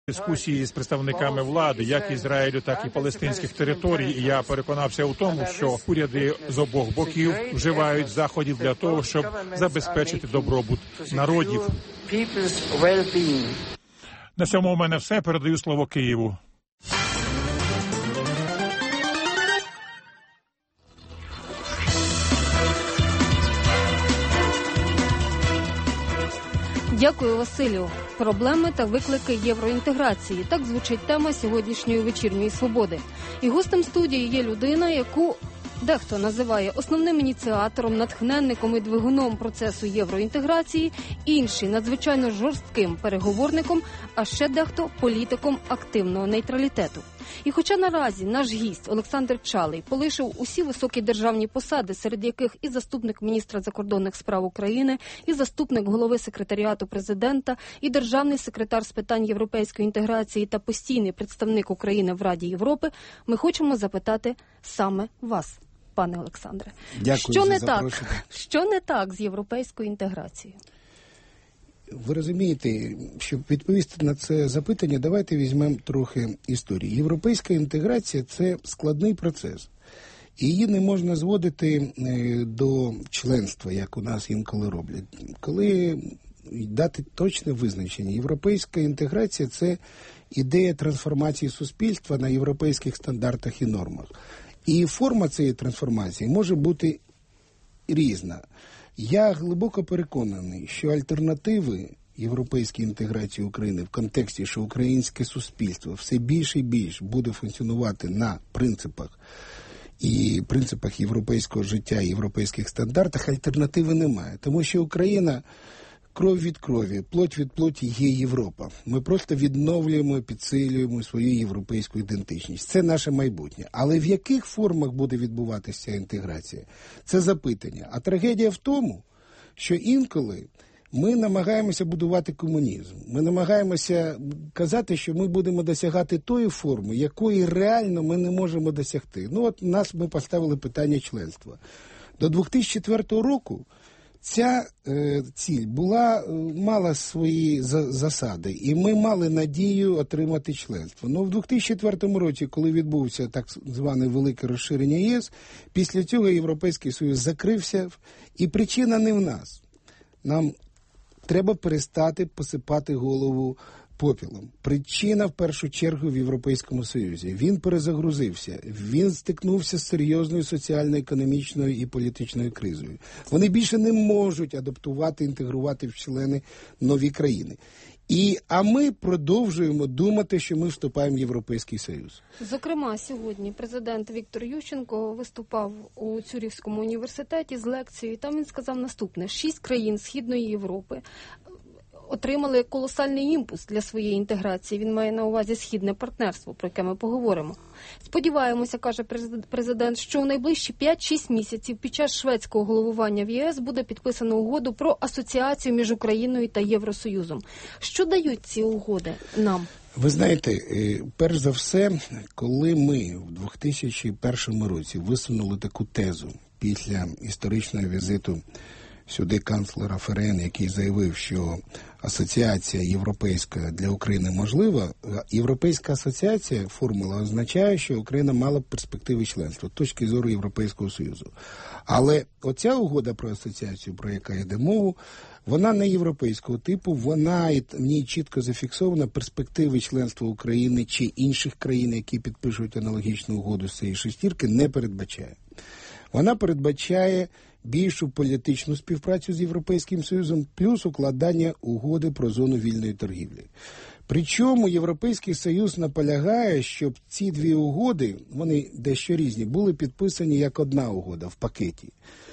дискусії з представниками влади, як Ізраїлю, так і палестинських територій, і я переконався у тому, що уряди з обох боків вживають заходів для того, щоб забезпечити добробут народів. На цьому у мене все. Передаю слово Києву. Дякую, Василю. Проблеми та виклики євроінтеграції. Так звучить тема сьогоднішньої вечірньої «Свободи». І гостем студії є людина, яку дехто називає основним ініціатором, натхненником і двигуном процесу євроінтеграції, інші – надзвичайно жорстким переговорником, а ще дехто – політиком активного нейтралітету. І хоча наразі наш гість Олександр Чалий полишив усі високі державні посади, серед яких і заступник міністра закордонних справ України, і заступник голови секретаріату президента, і державний секретар з питань європейської інтеграції та постійний представник України в Раді Європи, ми хочемо запитати саме вас, пане Олександре. Дякую за запрошення. Що не так з європейською інтеграцією? Ви розумієте, щоб відповісти на це запитання, давайте візьмемо трохи історії. Європейська інтеграція – це складний процес. І її не можна зводити до членства, як у нас інколи роблять. Коли дати точне визначення, європейська інтеграція – це ідея трансформації суспільства на європейських стандартах і нормах. І форма цієї трансформації може бути різна. Я глибоко переконаний, що альтернативи європейській інтеграції України в контексті, що українське суспільство все більше і більше буде функціонувати на принципах європейського життя і європейських стандартах, альтернативи немає. Тому що Україна кров від крові, плоть від плоті є Європа. Ми просто відновлюємо, підсилюємо свою європейську ідентичність. Це наше майбутнє. Але в яких формах буде відбуватися ця інтеграція? Це запитання. А трагедія в тому, що інколи ми намагаємося будувати комунізм. Ми намагаємося казати, що ми будемо досягати тої форми, якої реально ми не можемо досягти. Ми поставили питання членства. До 2004 року ця ціль мала свої засади, і ми мали надію отримати членство. Но в 2004 році, коли відбувся так зване велике розширення ЄС, після цього Європейський Союз закрився, і причина не в нас. Нам треба перестати посипати голову попілом. Причина, в першу чергу, в Європейському Союзі. Він перезагрузився, він стикнувся з серйозною соціально-економічною і політичною кризою. Вони більше не можуть адаптувати, інтегрувати в члени нові країни. А ми продовжуємо думати, що ми вступаємо в Європейський Союз. Зокрема, сьогодні президент Віктор Ющенко виступав у Цюрихському університеті з лекцією. Там він сказав наступне: 6 країн Східної Європи отримали колосальний імпульс для своєї інтеграції. Він має на увазі східне партнерство, про яке ми поговоримо. Сподіваємося, каже президент, що у найближчі 5-6 місяців під час шведського головування в ЄС буде підписано угоду про асоціацію між Україною та Євросоюзом. Що дають ці угоди нам? Ви знаєте, перш за все, коли ми в 2001 році висунули таку тезу після історичного візиту сюди канцлера ФРН, який заявив, що асоціація європейська для України можлива, європейська асоціація, формула, означає, що Україна мала б перспективи членства, з точки зору Європейського Союзу. Але оця угода про асоціацію, про яку йде мова, вона не європейського типу, в ній чітко зафіксована перспективи членства України чи інших країн, які підпишуть аналогічну угоду з цієї шестірки, не передбачає. Вона передбачає більшу політичну співпрацю з Європейським Союзом, плюс укладання угоди про зону вільної торгівлі. Причому Європейський Союз наполягає, щоб ці дві угоди, вони дещо різні, були підписані як одна угода в пакеті.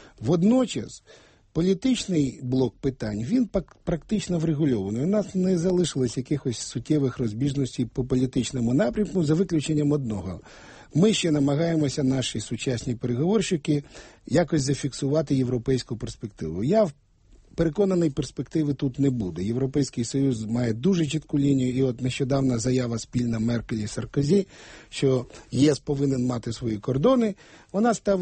Водночас політичний блок питань, він практично врегульований. У нас не залишилось якихось суттєвих розбіжностей по політичному напрямку, за виключенням одного. Ми ще намагаємося, наші сучасні переговорщики, якось зафіксувати європейську перспективу. Я переконаний, перспективи тут не буде. Європейський Союз має дуже чітку лінію, і от нещодавна заява спільна Меркель і Саркозі, що ЄС повинен мати свої кордони, вона ставить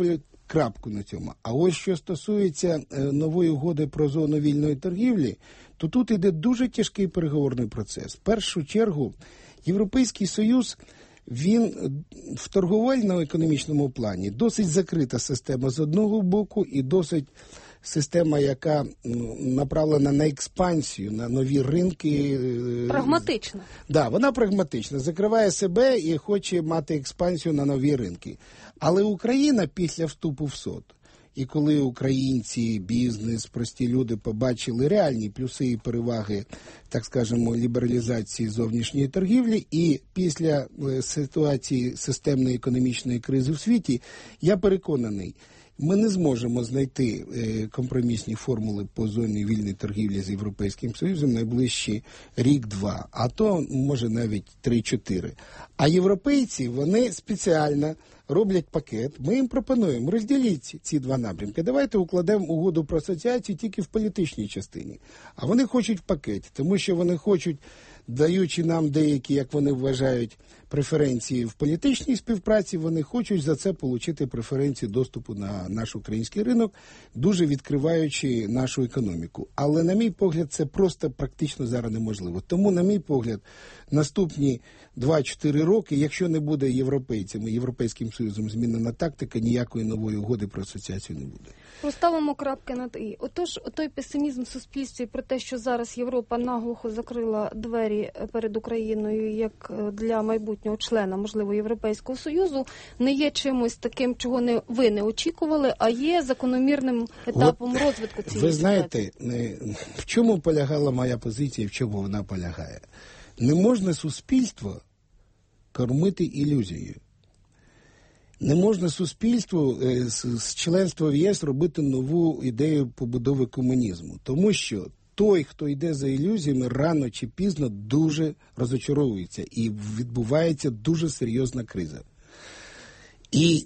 крапку на цьому. А ось що стосується нової угоди про зону вільної торгівлі, то тут іде дуже тяжкий переговорний процес. В першу чергу, Європейський Союз, він в торговельно-економічному плані досить закрита система з одного боку і досить система, яка направлена на експансію, на нові ринки. Прагматична. Да, вона прагматична, закриває себе і хоче мати експансію на нові ринки. Але Україна після вступу в СОТ, і коли українці, бізнес, прості люди побачили реальні плюси і переваги, так скажемо, лібералізації зовнішньої торгівлі, і після ситуації системної економічної кризи в світі, я переконаний, ми не зможемо знайти компромісні формули по зоні вільної торгівлі з Європейським Союзом найближчі рік-два, а то, може, навіть 3-4. А європейці, вони спеціально роблять пакет, ми їм пропонуємо, розділіть ці два напрямки. Давайте укладемо угоду про асоціацію тільки в політичній частині. А вони хочуть в пакеті, тому що вони хочуть, даючи нам деякі, як вони вважають, преференції в політичній співпраці, вони хочуть за це отримати преференції доступу на наш український ринок, дуже відкриваючи нашу економіку. Але, на мій погляд, це просто практично зараз неможливо. Тому, на мій погляд, наступні 2-4 роки, якщо не буде європейцями, Європейським Союзом змінена тактика, ніякої нової угоди про асоціацію не буде. Поставимо крапки над «і». Отож, той песимізм в суспільстві про те, що зараз Європа наглухо закрила двері перед Україною як для майбутнього члена, можливо, Європейського Союзу, не є чимось таким, чого ви не очікували, а є закономірним етапом розвитку цієї ситуації. Ви знаєте, в чому полягала моя позиція, в чому вона полягає? Не можна суспільство кормити ілюзією. Не можна суспільству з членства в ЄС робити нову ідею побудови комунізму. Тому що той, хто йде за ілюзіями, рано чи пізно дуже розочаровується і відбувається дуже серйозна криза. І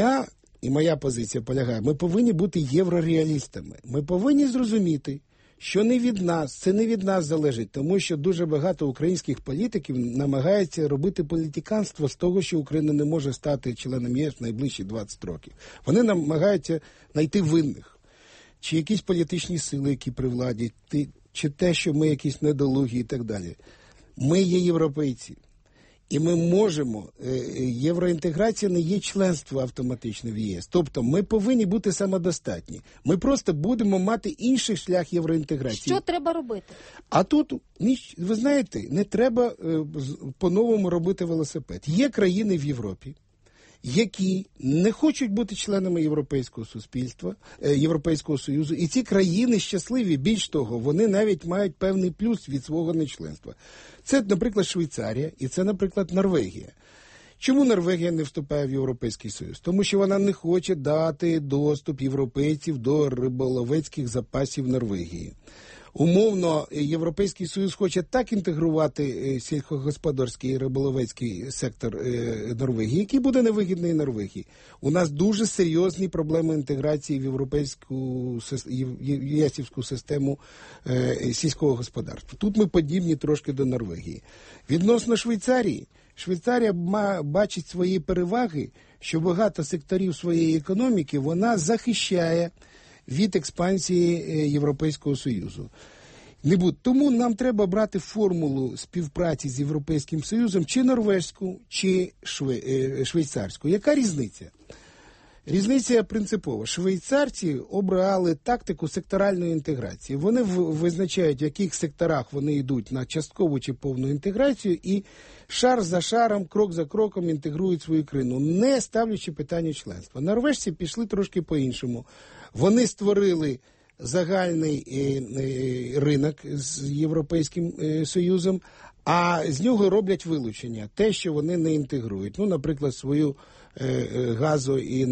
моя позиція полягає, ми повинні бути єврореалістами. Ми повинні зрозуміти, що це не від нас залежить, тому що дуже багато українських політиків намагаються робити політиканство з того, що Україна не може стати членом ЄС в найближчі 20 років. Вони намагаються знайти винних. Чи якісь політичні сили, які при владі, чи те, що ми якісь недолугі і так далі. Ми є європейці. І ми можемо, євроінтеграція не є членство автоматично в ЄС. Тобто ми повинні бути самодостатні. Ми просто будемо мати інший шлях євроінтеграції. Що треба робити? А тут, ви знаєте, не треба по-новому робити велосипед. Є країни в Європі, які не хочуть бути членами Європейського суспільства, Європейського Союзу. І ці країни щасливі, більш того, вони навіть мають певний плюс від свого нечленства. Це, наприклад, Швейцарія і це, наприклад, Норвегія. Чому Норвегія не вступає в Європейський Союз? Тому що вона не хоче дати доступ європейців до риболовецьких запасів Норвегії. Умовно, Європейський Союз хоче так інтегрувати сільськогосподарський і риболовецький сектор Норвегії, який буде невигідний Норвегії. У нас дуже серйозні проблеми інтеграції в європейську єсівську систему сільського господарства. Тут ми подібні трошки до Норвегії. Відносно Швейцарії, Швейцарія бачить свої переваги, що багато секторів своєї економіки вона захищає від експансії Європейського Союзу. Тому нам треба брати формулу співпраці з Європейським Союзом чи норвезьку, чи швейцарську. Яка різниця? Різниця принципова. Швейцарці обрали тактику секторальної інтеграції. Вони визначають, в яких секторах вони йдуть на часткову чи повну інтеграцію і шар за шаром, крок за кроком інтегрують свою країну, не ставлячи питання членства. Норвежці пішли трошки по-іншому. Вони створили загальний ринок з Європейським Союзом, а з нього роблять вилучення. Те, що вони не інтегрують. Наприклад, свою газу- і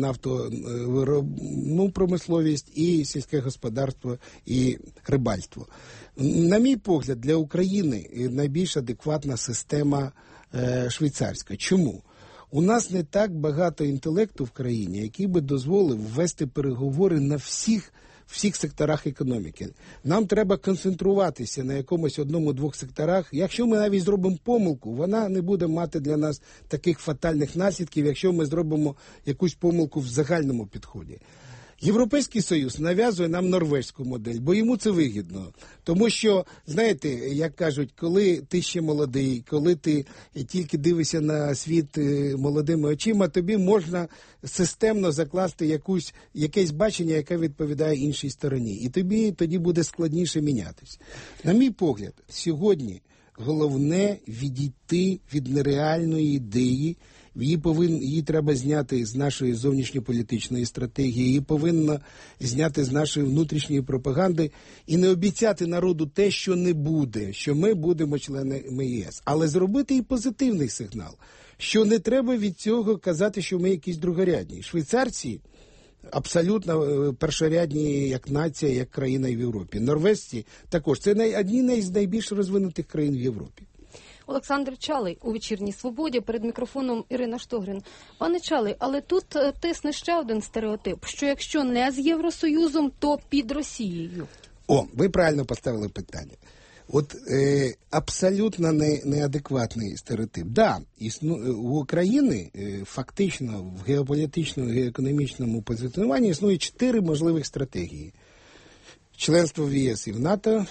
нафтовиробну промисловість, і сільське господарство, і рибальство. На мій погляд, для України найбільш адекватна система швейцарська. Чому? У нас не так багато інтелекту в країні, який би дозволив ввести переговори на всіх всіх секторах економіки. Нам треба концентруватися на якомусь одному-двох секторах. Якщо ми навіть зробимо помилку, вона не буде мати для нас таких фатальних наслідків, якщо ми зробимо якусь помилку в загальному підході. Європейський Союз нав'язує нам норвезьку модель, бо йому це вигідно. Тому що, знаєте, як кажуть, коли ти ще молодий, коли ти тільки дивишся на світ молодими очима, тобі можна системно закласти якесь бачення, яке відповідає іншій стороні. І тобі тоді буде складніше мінятись. На мій погляд, сьогодні головне відійти від нереальної ідеї. Її треба зняти з нашої зовнішньополітичної стратегії, її повинно зняти з нашої внутрішньої пропаганди і не обіцяти народу те, що не буде, що ми будемо членами ЄС. Але зробити і позитивний сигнал, що не треба від цього казати, що ми якісь другорядні. Швейцарці абсолютно першорядні як нація, як країна в Європі. Норвежці також. Це одні з найбільш розвинутих країн в Європі. Олександр Чалий у «Вечірній Свободі», перед мікрофоном Ірина Штогрин. Пане Чалий, але тут тисне ще один стереотип, що якщо не з Євросоюзом, то під Росією. Ви правильно поставили питання. Абсолютно неадекватний стереотип. У України фактично в геополітичному і геоекономічному позиціонуванні існує 4 можливих стратегії. Членство в ЄС і в НАТО,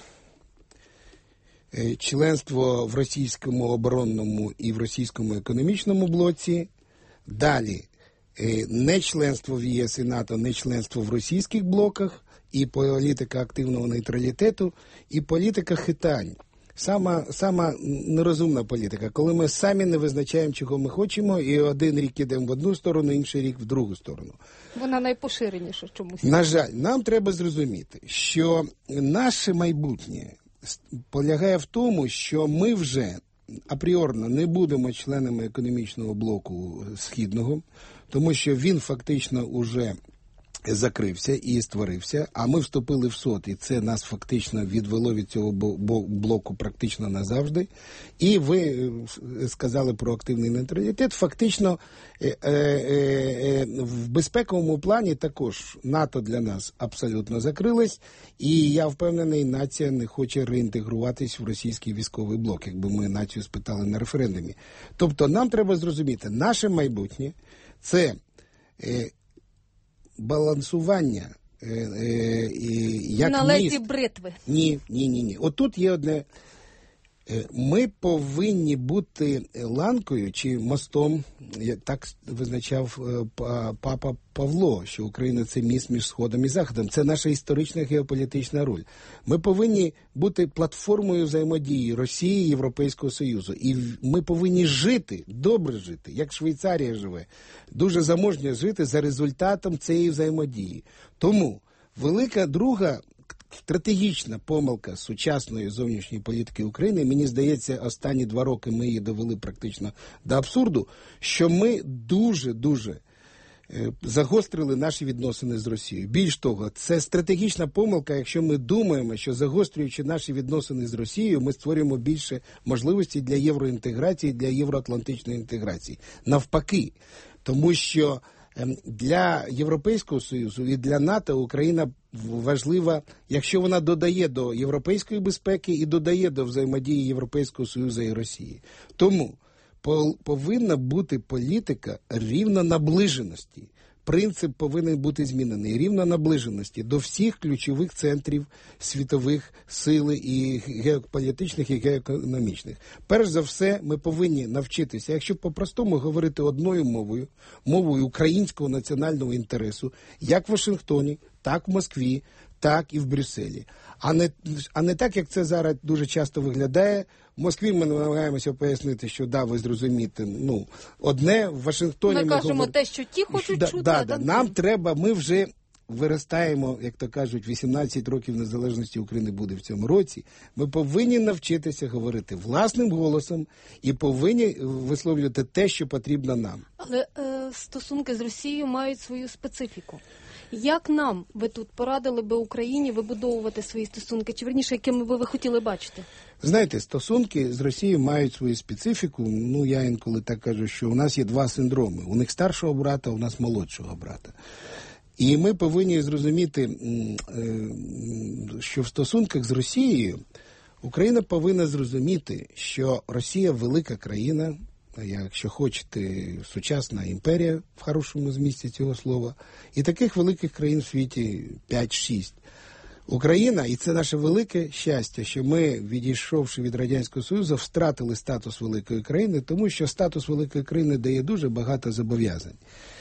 членство в російському оборонному і в російському економічному блоці, далі не членство в ЄС і НАТО, не членство в російських блоках, і політика активного нейтралітету, і політика хитань. Сама нерозумна політика, коли ми самі не визначаємо, чого ми хочемо, і один рік йдемо в одну сторону, інший рік в другу сторону. Вона найпоширеніша чомусь. На жаль, нам треба зрозуміти, що наше майбутнє полягає в тому, що ми вже апріорно не будемо членами економічного блоку Східного, тому що він фактично уже закрився і створився, а ми вступили в СОТ, і це нас фактично відвело від цього блоку практично назавжди. І ви сказали про активний нейтралітет. Фактично в безпековому плані також НАТО для нас абсолютно закрилось, і я впевнений, нація не хоче реінтегруватись в російський військовий блок, якби ми націю спитали на референдумі. Тобто нам треба зрозуміти, наше майбутнє – це балансування як на лезі бритви. Ні. Отут є одне. Ми повинні бути ланкою чи мостом, так визначав папа Павло, що Україна – це міст між Сходом і Заходом. Це наша історична геополітична роль. Ми повинні бути платформою взаємодії Росії і Європейського Союзу. І ми повинні жити, добре жити, як Швейцарія живе, дуже заможньо жити за результатом цієї взаємодії. Тому велика друга стратегічна помилка сучасної зовнішньої політики України, мені здається, останні 2 роки ми її довели практично до абсурду, що ми дуже загострили наші відносини з Росією. Більш того, це стратегічна помилка, якщо ми думаємо, що загострюючи наші відносини з Росією, ми створюємо більше можливостей для євроінтеграції, для євроатлантичної інтеграції. Навпаки, тому що для Європейського Союзу і для НАТО Україна важлива, якщо вона додає до європейської безпеки і додає до взаємодії Європейського Союзу і Росії. Тому повинна бути політика рівнонаближеності. Принцип повинен бути змінений. Рівнонаближеності до всіх ключових центрів світових сил і геополітичних, і геоекономічних. Перш за все, ми повинні навчитися, якщо по-простому говорити одною мовою, мовою українського національного інтересу, як в Вашингтоні, так в Москві, так і в Брюсселі. А не так, як це зараз дуже часто виглядає. В Москві ми намагаємося пояснити, що ви зрозумієте, одне, в Вашингтоні ми кажемо те, що ті хочуть чути. Нам треба, ми вже виростаємо, як то кажуть, 18 років незалежності України буде в цьому році. Ми повинні навчитися говорити власним голосом і повинні висловлювати те, що потрібно нам. Але стосунки з Росією мають свою специфіку. Як нам, ви тут порадили би Україні вибудовувати свої стосунки? Чи, верніше, якими ви хотіли бачити? Знаєте, стосунки з Росією мають свою специфіку. Я інколи так кажу, що у нас є 2 синдроми. У них старшого брата, у нас молодшого брата. І ми повинні зрозуміти, що в стосунках з Росією Україна повинна зрозуміти, що Росія велика країна, якщо хочете, сучасна імперія в хорошому змісті цього слова, і таких великих країн в світі 5-6. Україна, і це наше велике щастя, що ми, відійшовши від Радянського Союзу, втратили статус великої країни, тому що статус великої країни дає дуже багато зобов'язань.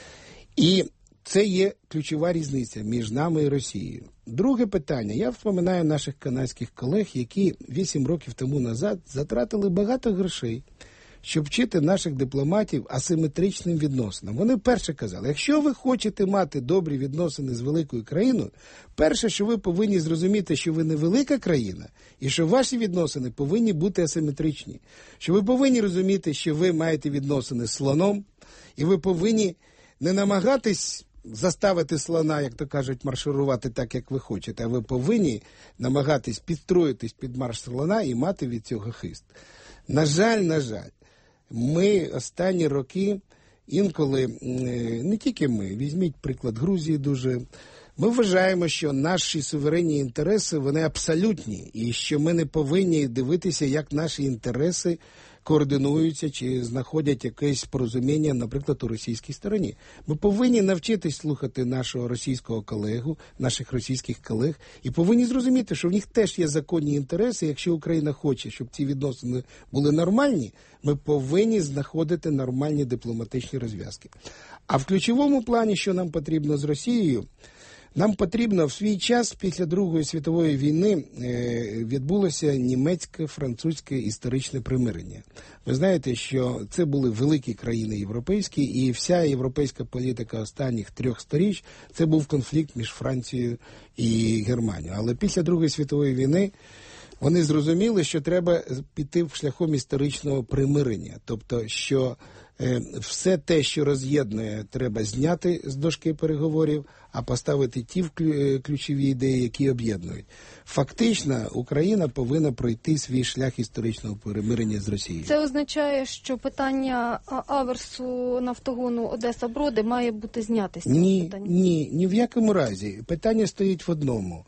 І це є ключова різниця між нами і Росією. Друге питання. Я вспоминаю наших канадських колег, які 8 років тому назад затратили багато грошей, щоб вчити наших дипломатів асиметричним відносинам. Вони перше казали, якщо ви хочете мати добрі відносини з великою країною, перше, що ви повинні зрозуміти, що ви не велика країна, і що ваші відносини повинні бути асиметричні. Що ви повинні розуміти, що ви маєте відносини з слоном, і ви повинні не намагатись заставити слона, як то кажуть, марширувати так, як ви хочете, а ви повинні намагатись підстроїтись під марш слона і мати від цього хист. На жаль, ми останні роки інколи, не тільки ми, візьміть приклад Грузії дуже, ми вважаємо, що наші суверенні інтереси, вони абсолютні, і що ми не повинні дивитися, як наші інтереси координуються чи знаходять якесь порозуміння, наприклад, у російській стороні. Ми повинні навчитись слухати нашого російського колегу, наших російських колег, і повинні зрозуміти, що в них теж є законні інтереси. Якщо Україна хоче, щоб ці відносини були нормальні, ми повинні знаходити нормальні дипломатичні розв'язки. А в ключовому плані, що нам потрібно з Росією, нам потрібно в свій час, після Другої світової війни, відбулося німецько-французьке історичне примирення. Ви знаєте, що це були великі країни європейські, і вся європейська політика останніх 3 сторіч – це був конфлікт між Францією і Германією. Але після Другої світової війни вони зрозуміли, що треба піти шляхом історичного примирення. Тобто, що все те, що роз'єднує, треба зняти з дошки переговорів, а поставити ті ключові ідеї, які об'єднують. Фактично, Україна повинна пройти свій шлях історичного примирення з Росією. Це означає, що питання аверсу нафтогону Одеса-Броди має бути знято з цього питання? Ні в якому разі. Питання стоїть в одному.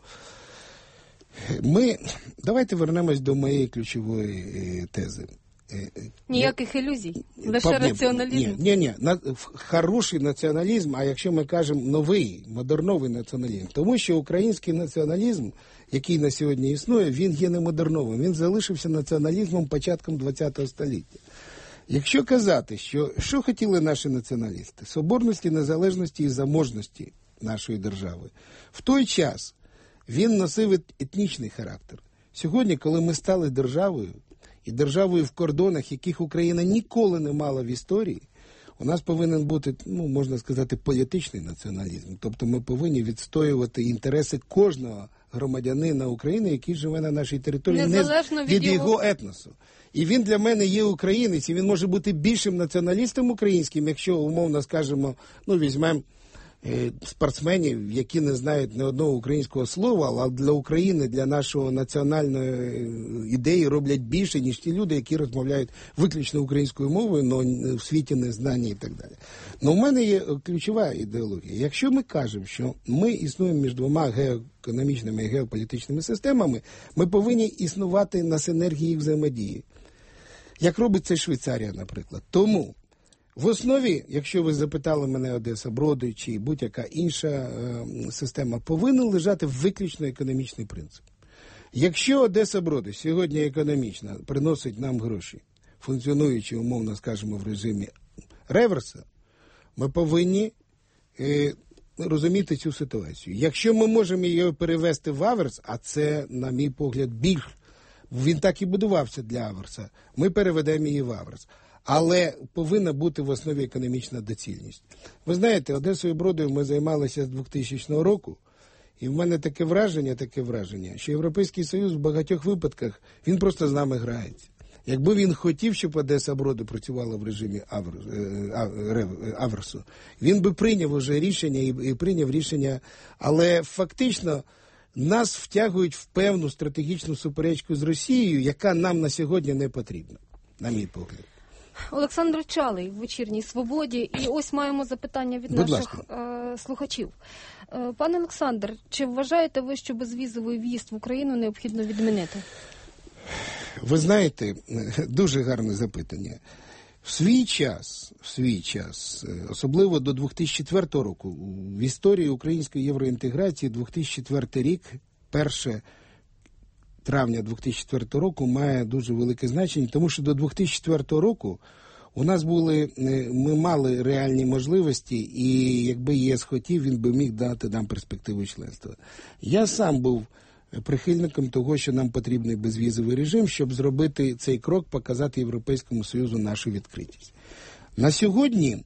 Давайте вернемось до моєї ключової тези. Ніяких ілюзій? Лише раціоналізм? Ні. Хороший націоналізм, а якщо ми кажемо новий, модерновий націоналізм. Тому що український націоналізм, який на сьогодні існує, він є не модерновим. Він залишився націоналізмом початком ХХ століття. Якщо казати, що хотіли наші націоналісти? Соборності, незалежності і заможності нашої держави. В той час він носив етнічний характер. Сьогодні, коли ми стали державою, і державою в кордонах, яких Україна ніколи не мала в історії, у нас повинен бути, можна сказати, політичний націоналізм. Тобто ми повинні відстоювати інтереси кожного громадянина України, який живе на нашій території, незалежно від його етносу. І він для мене є українець, і він може бути більшим націоналістом українським, якщо, умовно скажемо, візьмемо спортсменів, які не знають ні одного українського слова, але для України, для нашої національної ідеї роблять більше, ніж ті люди, які розмовляють виключно українською мовою, але в світі не знані і так далі. У мене є ключова ідеологія. Якщо ми кажемо, що ми існуємо між двома геоекономічними і геополітичними системами, ми повинні існувати на синергії взаємодії. Як робить це Швейцарія, наприклад. Тому в основі, якщо ви запитали мене Одеса-Броди чи будь-яка інша система, повинен лежати виключно економічний принцип. Якщо Одеса-Броди сьогодні економічно приносить нам гроші, функціонуючи, умовно скажемо, в режимі реверса, ми повинні розуміти цю ситуацію. Якщо ми можемо її перевести в аверс, а це, на мій погляд, більш, він так і будувався для аверса, ми переведемо її в аверс. Але повинна бути в основі економічна доцільність. Ви знаєте, Одесою-Бродою ми займалися з 2000 року, і в мене таке враження, що Європейський Союз в багатьох випадках, він просто з нами грається. Якби він хотів, щоб Одеса-Броди працювала в режимі аверсу, він би прийняв уже рішення і прийняв рішення, але фактично нас втягують в певну стратегічну суперечку з Росією, яка нам на сьогодні не потрібна, на мій погляд. Олександр Чалий в «Вечірній Свободі». І ось маємо запитання від Будь наших слухачів. Пане Олександр, чи вважаєте ви, що безвізовий в'їзд в Україну необхідно відмінити? Ви знаєте, дуже гарне запитання. В свій час, особливо до 2004 року, в історії української євроінтеграції 2004 рік, 1 травня 2004 року має дуже велике значення, тому що до 2004 року у нас ми мали реальні можливості, і якби ЄС хотів, він би міг дати нам перспективу членства. Я сам був прихильником того, що нам потрібний безвізовий режим, щоб зробити цей крок, показати Європейському Союзу нашу відкритість. На сьогодні,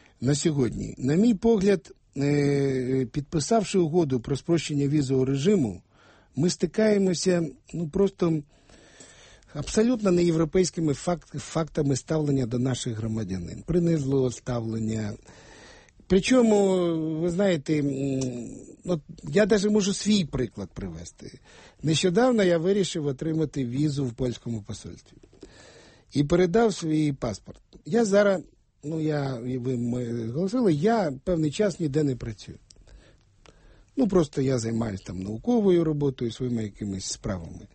на мій погляд, підписавши угоду про спрощення візового режиму, ми стикаємося просто абсолютно неєвропейськими фактами ставлення до наших громадянин. Принизливого ставлення. Причому, ви знаєте, я навіть можу свій приклад привести. Нещодавно я вирішив отримати візу в польському посольстві. І передав свій паспорт. Я зараз, ви зголосили, я певний час ніде не працюю. Просто я займаюся там науковою роботою, своїми якимись справами.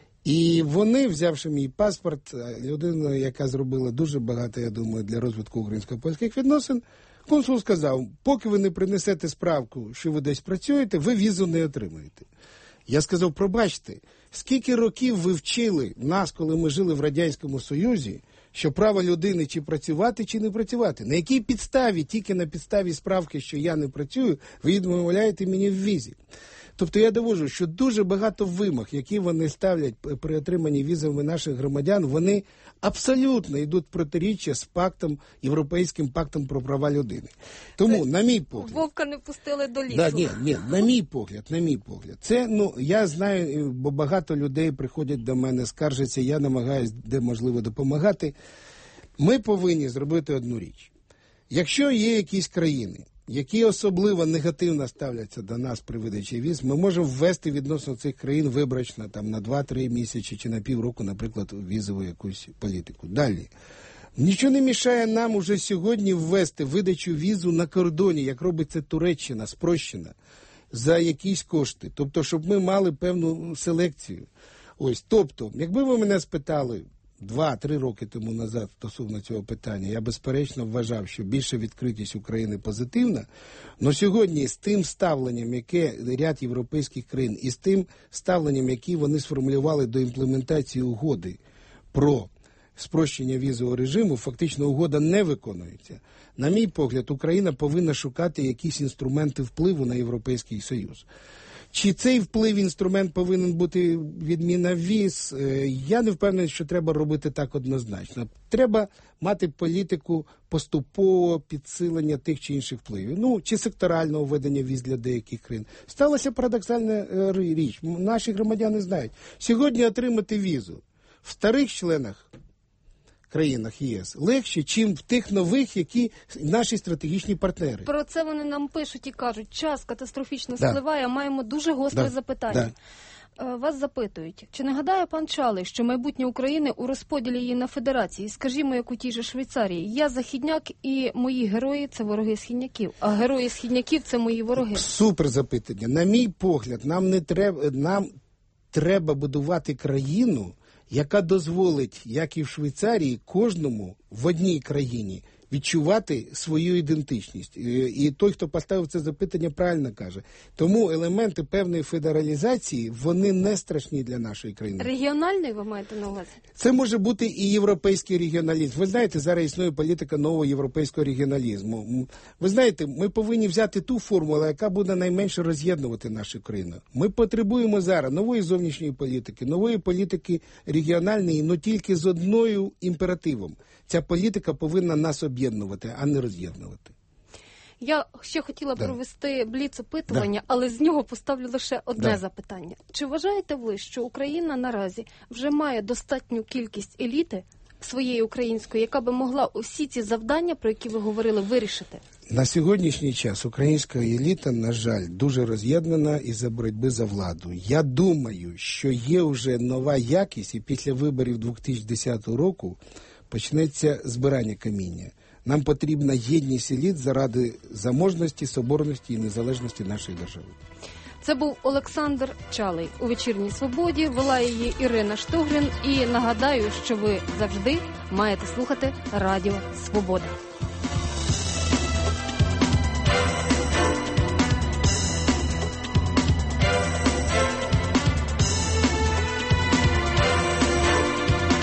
І вони, взявши мій паспорт, людина, яка зробила дуже багато, я думаю, для розвитку українсько-польських відносин, консул сказав, поки ви не принесете справку, що ви десь працюєте, ви візу не отримаєте. Я сказав, пробачте, скільки років ви вчили нас, коли ми жили в Радянському Союзі, що право людини чи працювати, чи не працювати. На якій підставі, тільки на підставі справки, що я не працюю, ви відмовляєте мені в візі. Тобто я доводжу, що дуже багато вимог, які вони ставлять при отриманні візами наших громадян, вони абсолютно йдуть в протиріччя з пактом, Європейським пактом про права людини. Тому, на мій погляд... Вовка не пустили до лісу. Ні, на мій погляд. Це, я знаю, бо багато людей приходять до мене, скаржаться, я намагаюся, де можливо, допомагати. Ми повинні зробити одну річ. Якщо є якісь країни, які особливо негативно ставляться до нас при видачі віз, ми можемо ввести відносно цих країн виборочно на 2-3 місяці чи на півроку, наприклад, візову якусь політику. Далі. Нічого не мішає нам уже сьогодні ввести видачу візу на кордоні, як робить це Туреччина, спрощена, за якісь кошти. Тобто, щоб ми мали певну селекцію. Тобто, якби ви мене спитали 2-3 роки тому назад стосовно цього питання, я безперечно вважав, що більша відкритість України позитивна, але сьогодні з тим ставленням, яке ряд європейських країн, і з тим ставленням, яке вони сформулювали до імплементації угоди про спрощення візового режиму, фактично угода не виконується. На мій погляд, Україна повинна шукати якісь інструменти впливу на Європейський Союз. Чи цей інструмент повинен бути відміна віз, я не впевнений, що треба робити так однозначно. Треба мати політику поступового підсилення тих чи інших впливів. Чи секторального введення віз для деяких країн. Сталася парадоксальна річ. Наші громадяни знають. Сьогодні отримати візу в старих країнах ЄС легше, чим в тих нових, які наші стратегічні партнери. Про це вони нам пишуть і кажуть, час катастрофічно спливає, маємо дуже гостре запитання. Вас запитують, чи не гадає пан Чалий, що майбутнє України у розподілі її на федерації, скажімо, як у тій же Швейцарії? Я західняк і мої герої – це вороги східняків, а герої східняків – це мої вороги. Супер запитання. На мій погляд, нам треба будувати країну, яка дозволить, як і в Швейцарії, кожному в одній країні відчувати свою ідентичність. І той, хто поставив це запитання, правильно каже. Тому елементи певної федералізації, вони не страшні для нашої країни. Регіональний ви маєте на увазі? Це може бути і європейський регіоналізм. Ви знаєте, зараз існує політика нового європейського регіоналізму. Ви знаєте, ми повинні взяти ту формулу, яка буде найменше роз'єднувати нашу країну. Ми потребуємо зараз нової зовнішньої політики, нової політики регіональної, але тільки з одною імперативом. Ця політика повинна нас об'єднувати, а не роз'єднувати. Я ще хотіла провести бліц-опитування, але з нього поставлю лише одне запитання. Чи вважаєте ви, що Україна наразі вже має достатню кількість еліти своєї української, яка би могла усі ці завдання, про які ви говорили, вирішити? На сьогоднішній час українська еліта, на жаль, дуже роз'єднана із-за боротьби за владу. Я думаю, що є вже нова якість, і після виборів 2010 року почнеться збирання каміння. Нам потрібна єдність еліт заради заможності, соборності і незалежності нашої держави. Це був Олександр Чалий. У «Вечірній Свободі» вела її Ірина Штогрин. І нагадаю, що ви завжди маєте слухати Радіо Свобода.